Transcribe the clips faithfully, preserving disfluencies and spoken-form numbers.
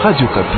Radio Kapi.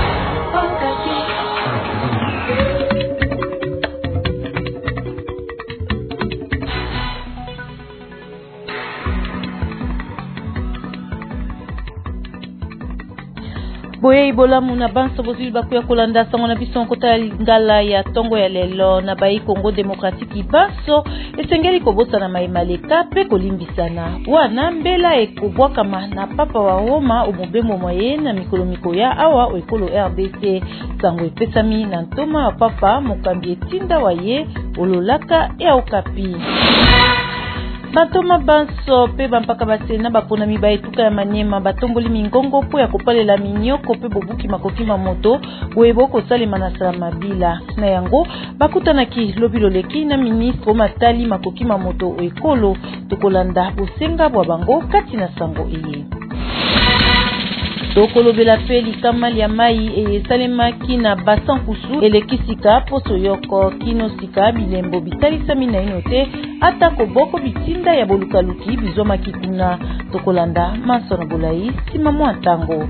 Boye ibola muna banso bozili bakuya kolanda sango na biso nkota ngala ya tongo ya lelo na bayi Congo Démocratique banso esengeli kobosa na maimaleka pe kolimbisana wana mbela ekobwakama na papa wa Roma omobembo moye na mikolo mikoya awa ekolo R D C sango epesami na ntoma wa papa mokambi etinda waye ololaka ya Okapi. Bantoma banso pe bampaka basena bapona miba etuka ya Maniema batomboli mingongo po ya kopalela minyoko pe bobuki makoki mamoto webo kosalema na sala mabila na yango bakutanaki lobilo leki na ministre Matali makoki mamoto ekolo tokolanda bosenga bwa bango kati na sango eye. Tokolobela pe likamali ya mai e salemaki na basan kusu elekisika poso yoko kino sika bilembo bitalisami na inote ata koboko bitinda ya bolukaluki bizomaki kuna tokolanda masono bolai sima mwa tango.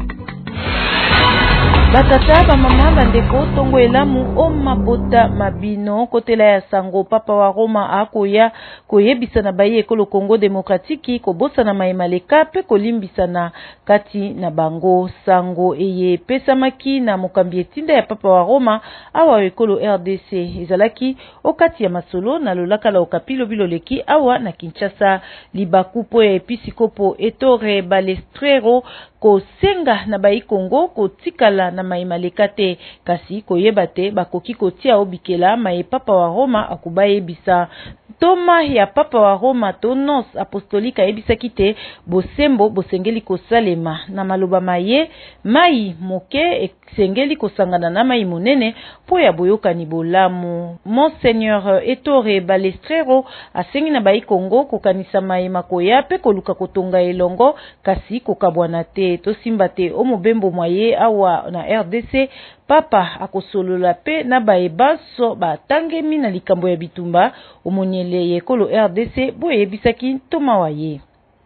Batata ba mama bandeko tongo elamu o mabota mabino kotela ya sango papa wa Roma akoya koyebisa na baye ekolo Congo Démocratique kobosa na maimaleka pe kolimbisa na kati na bango sango eye pesamaki na mokambi etinda ya papa wa Roma awa ekolo R D C ezalaki okati ya masolo na lolaka la Okapi lobiloleki awa na Kinshasa libaku po ya episikopo Ettore Balestrero ko senga na bayi Congo ko tikala na maimaleka te kasi koyeba te bakoki kotia obikela maye papa wa Roma akubaye bisa toma ya papa wa Roma tonos apostolika ebisaki te bosembo bosengeli kosalema na maloba maye mai moke esengeli kosangana na mai monene po ya boyokani bolamu. Monseigneur Ettore Balestrero asengi na bayi Congo kokanisa mai makoya pe koluka kotonga elongo kasi kokabwana te tosimba te omobembo mwaye awa na R D C papa akosolola pe na baebaso batangemi na likambo ya bitumba omonyele yekolo R D C boye bisaki toma waye.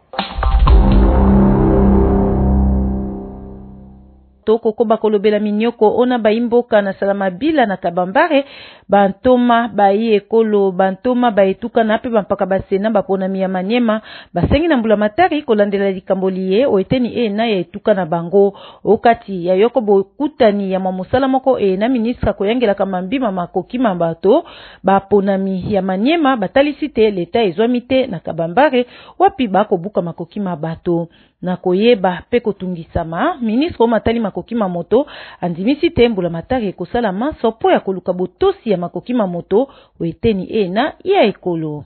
Toko koba kolobela minyoko ona baimboka na salama bila na kabambare bantoma bayi ekolo bantoma baetuka na pe bampaka basena bapona miya Maniema basengi na mbula matari kolandela likambo liye oeteni e na ya etuka na bango okati ya yoko bokutani ya mamosala moko e na ministra koyangela kamambima makoki mabato bapona miya Maniema batalisite leta ezwamite na kabambare wapi bako buka makoki mabato na koyeba pe kotungisama ministre Matali makoki mamoto andimisi te mbula matari ekosala maso po ya koluka botosi ya makoki mamoto oeteni ena ya ekolo.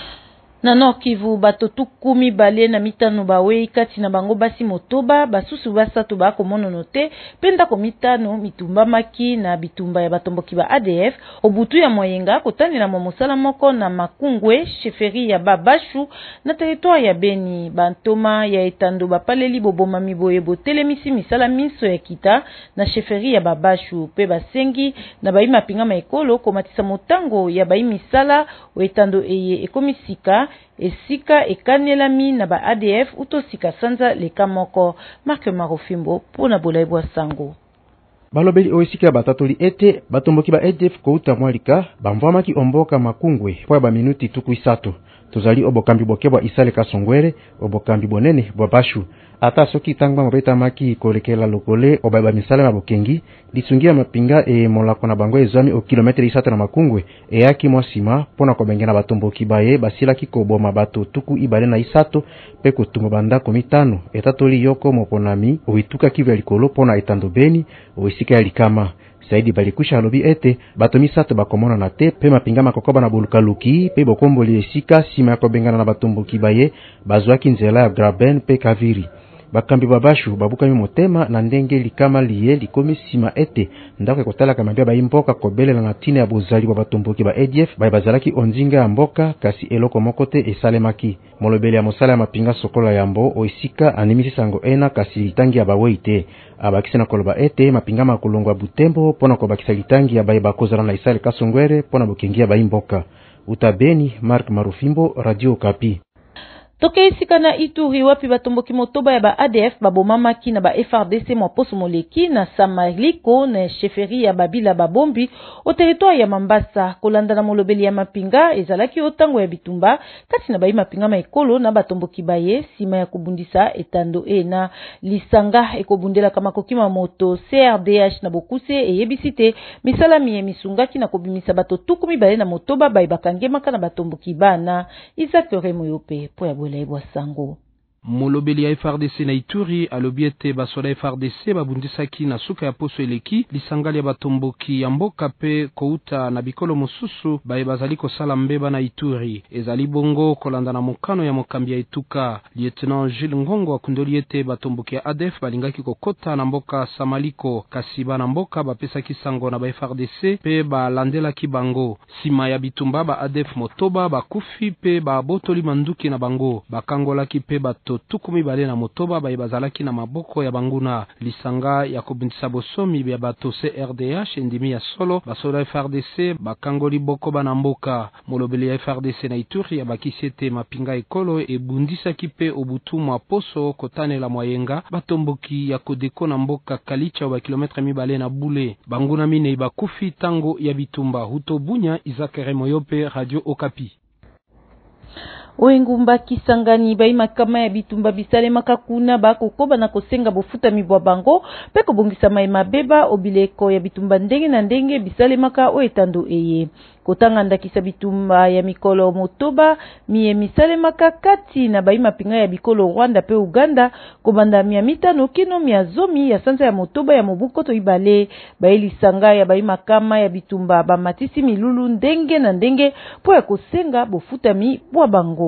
Na Nord Kivu bato tukumi bale na mitano bawe kati na bango basi motoba basusu basato ba komonono te penda ko mitano mitumba maki na bitumba ya batomboki ba A D F obutu ya moyenga kotani na momosala moko na Makungwe sheferi ya Babashu na territoire ya Beni bantoma ya etando bapaleli boboma miboye botelemisi misala miso ya kita na sheferi ya Babashu pe basengi na bayi mapinga maekolo komatisa motango ya bayi misala o etando eye ekomisika esika ekanelami na ba A D F utosika sanza leka moko. Mark Marofimbo pona bolaibwa sango. Balobeli oisika batatoli ete batomboki ba A D F kouta mwalika bamvamaki omboka Makungwe po ba minuti tukuisato tozali obokambi bokebwa isale kasongwere obokambi bonene bwa Bashu ata soki tangba mobeta maki kolekela lokole obaba misala na bokengi lisungia mapinga e molako na bango ezami o kilometre isatu na Makungwe e yaki mwasima pona kobengena batomboki baye basilaki koboma bato tuku ibale na isato pe kotungo banda komitano etatoli yoko moponami oituka Kivu ya likolo pona etando Beni oisika ya likama saidi balikusha lobi ete bato misato bakomona na te pe mapinga makokoba na bolukaluki pe bokomboli esika sima ya kobengana na batomboki baye bazwaki nzela ya Graben pe Kaviri. Bakambi Babashu babukami motema na ndenge likama liye likomi sima ete ndako ekotala kamambia baimboka kobelela na tina ya bozali wa batomboki ba A D F baye bazalaki onzinga ya mboka kasi eloko mokote esalemaki molobeli ya mosala ya mapinga sokola yambo oisika animisi sango ena kasi litangi ya baweite abakisa na koloba ete mapinga makolongwa Butembo pona kobakisa litangi ya baye bakozala na isale kasongwere pona bokengia baimboka. Utabeni Mark Marufimbo, Radio Kapi. Toke isika na Ituri wapi batomboki motoba ya ba A D F babomamaki na ba F R D C mwaposo moleki na Samaliko na sheferi ya Babila Babombi o territoire ya Mambasa kolanda na molobeli ya mapinga ezalaki otango ya bitumba kati na bayi mapinga maekolo na batomboki baye sima ya kubundisa etando e na lisanga ekobundela kama kokima moto C R D H na bokuse eyebisite misala miye misungaki na kobimisa bato tukumi bale na motoba bayi bakangemaka na batomboki bana Isaac Remoyope po ya Bolaibo Sango. Molobeli ya F R D C na Ituri alobiete basoda F R D C babundisaki na suka ya poso eleki lisangali ya batomboki ya mboka pe kouta na bikolo mosusu baye bazali kosala mbeba na Ituri ezali bongo kolanda na mokano ya mokambi ya etuka. Lieutenant Jules Ngongo akundoli ete batomboki ya A D F balingaki kokota na mboka Samaliko kasi bana mboka bapesaki sango na ba F R D C pe balandelaki bango sima ya bitumba ba A D F motoba bakufi pe babotoli manduki na bango bakangolaki pe bato tukumi bale na motoba baye bazalaki na maboko ya banguna lisanga ya kobundisa bosomi ya bato C R D H endimi ya solo basoda F R D C bakangoli boko bana mboka. Molobeli ya F R D C na Ituri ya bakisiete mapinga ekolo ebundisaki pe obutu mwa poso kotanela mwayenga batomboki ya kodeko na mboka Kalicha wa kilometre mibale na bule banguna mine bakufi tango ya bitumba. Huto Bunya, Isaac Remoyope, Radio Okapi. Oengumba Kisangani bayi makama ya bitumba bisale makakuna bako koba na kosenga bofuta mibwa bango peko bongisa mai mabeba obileko ya bitumba ndenge na ndenge bisale maka o etando eye kotanga ndakisa bitumba ya mikolo motoba miye misale maka kati na bayi mapinga ya bikolo Rwanda pe Uganda kobanda mia mitano kino mia zomi ya sanza ya motoba ya mobuko to ibale bayi lisanga ya bayi makama ya bitumba ba matisi milulu ndenge na ndenge po ya kosenga bofuta mi bwa bango.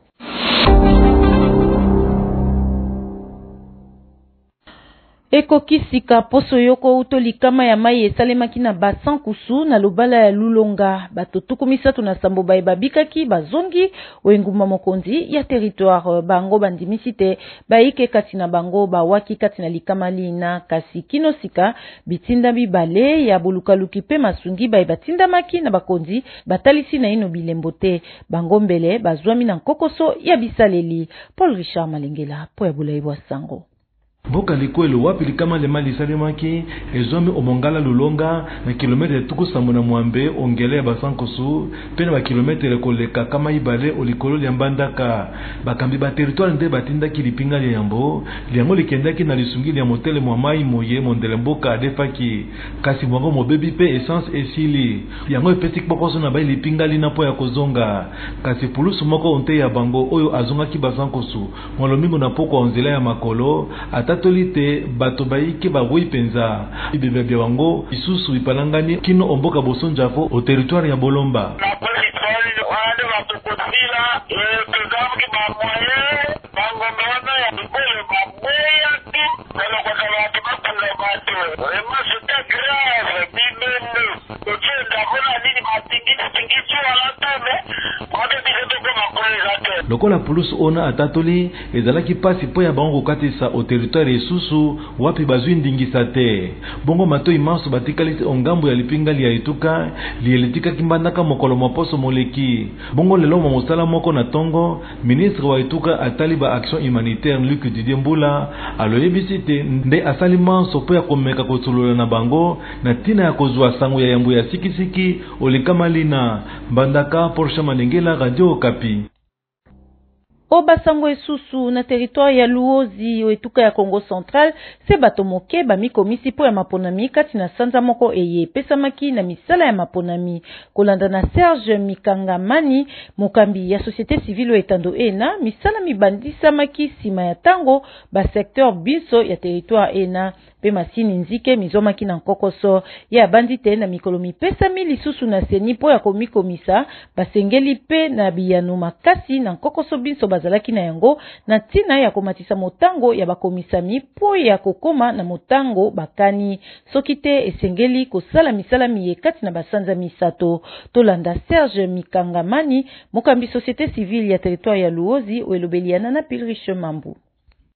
Eko kisika poso yoko utolikama ya mai esalemaki na basan kusu na lubala ya Lulonga bato tukumisatu na sambo baye babikaki bazongi oenguma mokonzi ya territoire bango bandimisite baike kati na bango bawaki kati na likama lina kasi kino sika bitinda bibale ya bolukaluki pe masungi baye batindamaki na bakonzi batalisi na ino bilembo te bango mbele bazwami na nkokoso ya bisaleli. Paul Richard Malengela po ya Bolaibo Sango. Boka likwelo wapi likama le mali salemaki ezomi omongala Lulonga na kilometre tuku samuna mwambe ongele ya basankosu pena ba kilometre koleka kama ibale olikolo ya mbandaka bakambi ba territoire nde batinda kilipinga ya yambo liango likendaki na lisungi ya motele mwamai moye mondele mboka adefaki kasi mwango mobebi pe essence esili yango epesi bokoso na ba lipinga lina po ya kozonga kasi pulusu moko onte ya bango oyo azonga ki basankosu molomingo na poko onzela ya makolo ata tolite bato baiki bawi penza ibebe bya wango isusu ipalangani kino omboka bosonjafo o territoire ya Bolomba lokola pulusu ona atatoli ezalaki pasi po ya bango katisa o territoire esusu wapi bazwi ndingisa te bongo mato imanso batikalisi ongambo ya lipingali ya etuka lieletika kimbandaka mokolo moposo moleki bongo lelo mosala moko na tongo ministre wa etuka atali ba action humanitaire Luc Didier Mbula aloyebisi te nde asali manso po ya komeka kotulula na bango na tina ya kozwa sango ya yambo ya sikisiki olikama lina Mbandaka. Porsche Malengela, Radio Okapi. Oba sango esusu na territoire ya Luozi oetuka ya Congo Central se bato moke bamikomisi po ya maponami kati na sanza moko eye pesamaki na misala ya maponami kolanda na Serge Mikangamani mokambi ya société civile etando ena misala mibandisamaki sima ya tango ba secteur biso ya territoire ena pe masini nzike mizomaki na nkokoso ya bandite na mikolo mipesami lisusu na seni po ya komikomisa basengeli pe na biyanu makasi na nkokoso biso bazalaki na yango na tina ya komatisa motango ya bakomisami po ya kokoma na motango bakani soki te esengeli kosala misala miye kati na basanza misato. Tolanda Serge Mikangamani mokambi société civile ya territoire ya Luozi oelobeliana na Pilriche Mambu.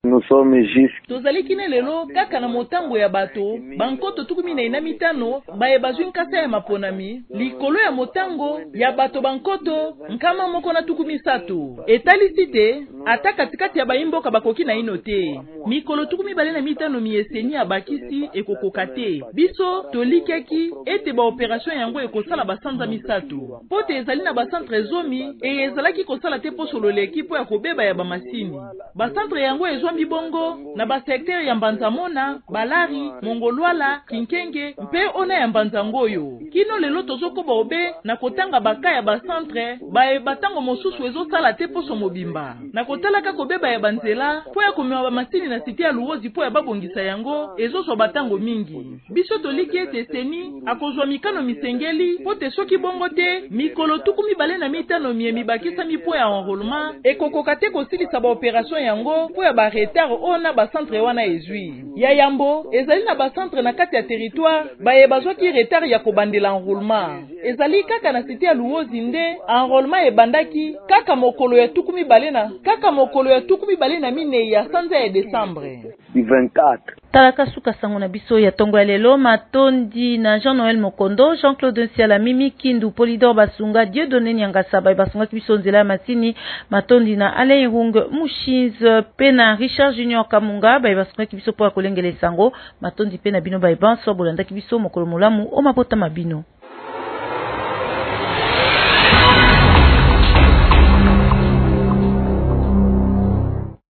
Nous sommes juste tozali kine lelo kaka na motango ya bato bankoto tukumi na ina mitano baye bazwi nkasa ya maponami likolo ya motango ya bato bankoto nkama moko na tukumi sato etalisi te ata katikati ya bayimboka bakoki na ino te mikolo tukumi bale na mitano mieseni ya bakisi ekokoka te biso tolikaki ete ba operation yango ekosala basanza misato pote ezali na basantre zomi e ezalaki kosala te po sololeki po ya kobeba ya bamasini basantre yango ezwambi bongo na basektere ya Mbanzamona, Balari, Mongolwala, Kinkenge, mpe ona ya Mbanzangoyo. Kino lelo tozokoba obe na kotanga baka ya basantre bae batango mosusu ezosala te poso mobimba. Na kotalaka kobeba ya banzela po ya komema bamasini na site ya Luozi po ya babongisa yango ezoswa batango mingi. Biso toliki ete seni akozwa mikano misengeli po te soki bongo te mikolo tukumi bale na mitano mie mibakisa mipo ya enrôlement ekokoka te kosilisa ba operation yango po ya ba retard ona ba centre wana ezwi. Ya yambo ezali na ba centre na kati ya territoire baye bazwaki retard ya kobandela enrôlement. Ezali kaka na site ya Luozi nde enrôlement ebandaki kaka mokolo ya tukumi bale na kaka mokolo ya tukumi bale na mine ya sanza ya décembre vingt-quatre. Talaka suka sango na biso ya tongo ya lelo matondi na Jean-Noël Mokondo, Jean-Claude Nsiala, Mimi Kindu, Polydor Basunga, Dieudonné Nyangasa ba basunga kibiso nzela masini matondi na Alain Rung Mushiz pena Richard Junior Kamunga ba basunga kibiso po ya kolengele sango matondi pena bino ba banso bolanda kibiso mokolo molamu o mabota mabino.